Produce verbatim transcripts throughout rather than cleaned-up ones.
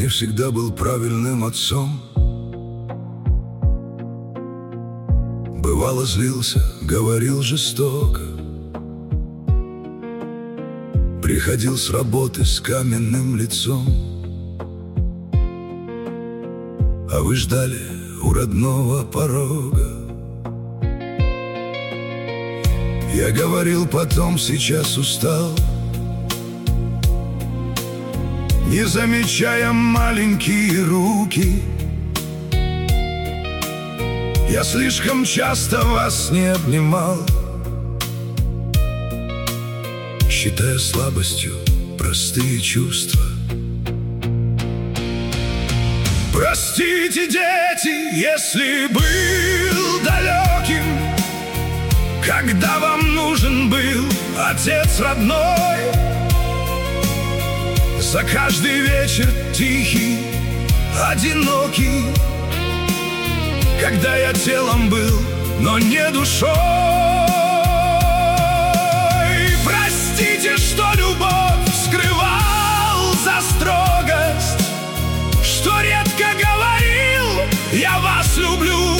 не всегда был правильным отцом. Бывало злился, говорил жестоко, приходил с работы с каменным лицом. А вы ждали у родного порога. Я говорил потом, сейчас устал, не замечая маленькие руки. Я слишком часто вас не обнимал, считая слабостью простые чувства. Простите, дети, если был далеким, когда вам нужен был отец родной. За каждый вечер тихий, одинокий, когда я телом был, но не душой. Простите, что любовь скрывал за строгость, что редко говорил «я вас люблю».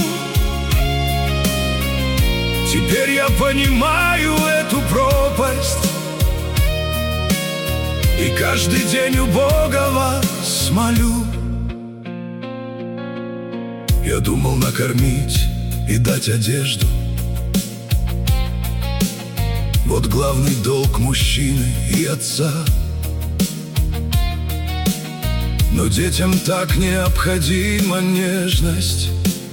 Теперь я понимаю эту пропасть, и каждый день у Бога вас молю. Я думал накормить и дать одежду, вот главный долг мужчины и отца. Но детям так необходима нежность,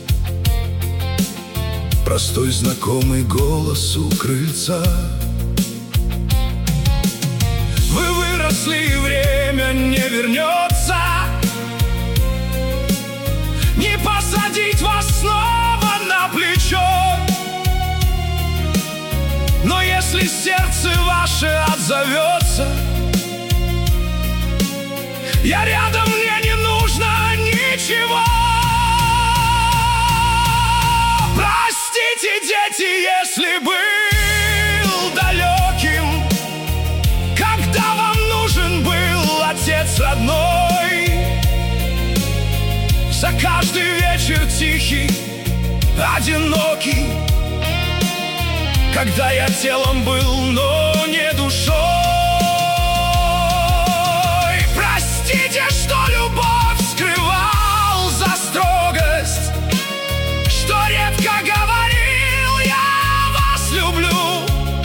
простой знакомый голос у крыльца. Вы выросли, и время не вернется, не посадить вас снова на плечо. Но если сердце ваше отзовется, я рядом, мне не нужно ничего. Простите, дети, если был далеким, когда вам нужен был отец родной. За каждый вечер тихий, одинокий, когда я телом был, но не душой. Простите, что любовь скрывал за строгость, что редко говорил «я вас люблю».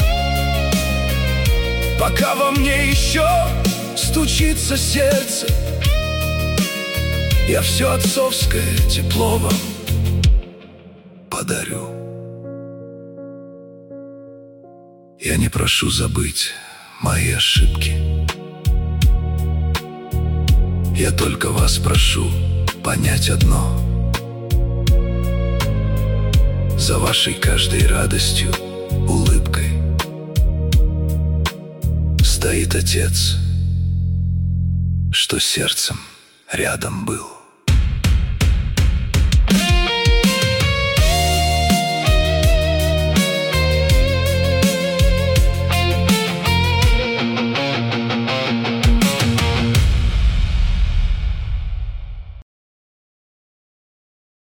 Пока во мне еще стучится сердце, я все отцовское тепло вам подарю. Я не прошу забыть мои ошибки, я только вас прошу понять одно: за вашей каждой радостью, улыбкой стоит отец, что сердцем рядом был.